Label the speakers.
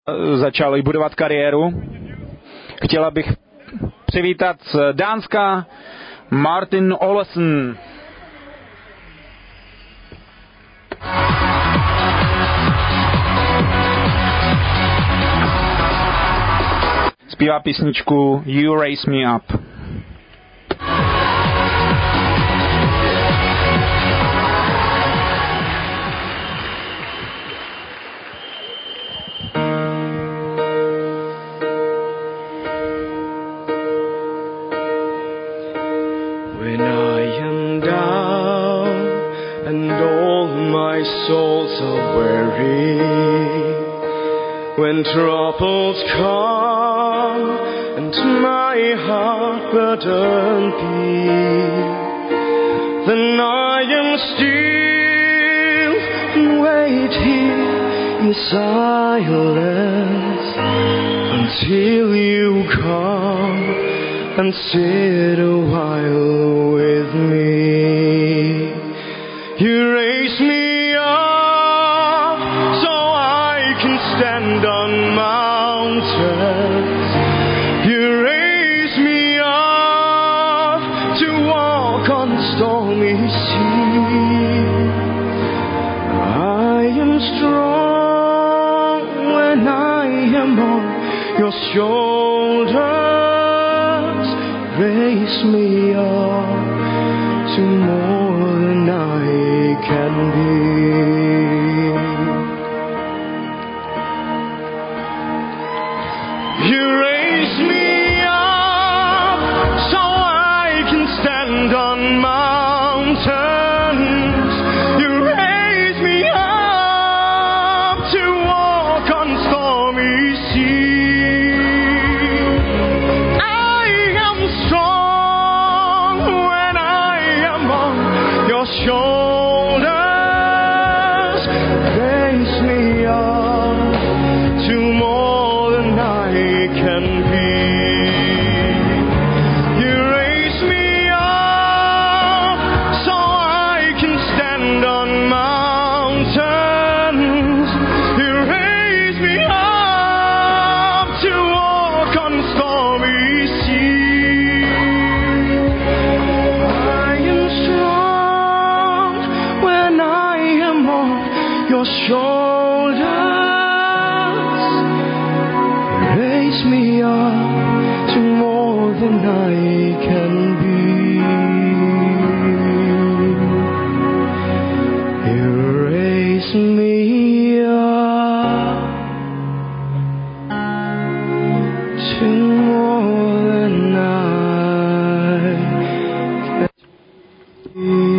Speaker 1: začali budovat kariéru. Chtěla bych přivítat z Dánska Martin Olesen. Zpívá písničku You Raise Me Up.
Speaker 2: When I am down and all my souls are weary, when troubles come and my heart burdened be, then I am still and wait here in silence until you come and sit a while with me. You raise me up so I can stand on mountains. You raise me up to walk on stormy seas. I am strong when I am on your shoulders. Raise me up to more than I can be. You raise me up so I can stand on mountains. You raise me up to walk on stormy seas. I am strong when I am on your shoulders. Raise me up to more than I can be. You raise me up so I can stand on mountains. You raise me up to walk on stormy seas. I am strong when I am on your shoulders. Raise me up to more than I can be. You raise me up to more than I can be.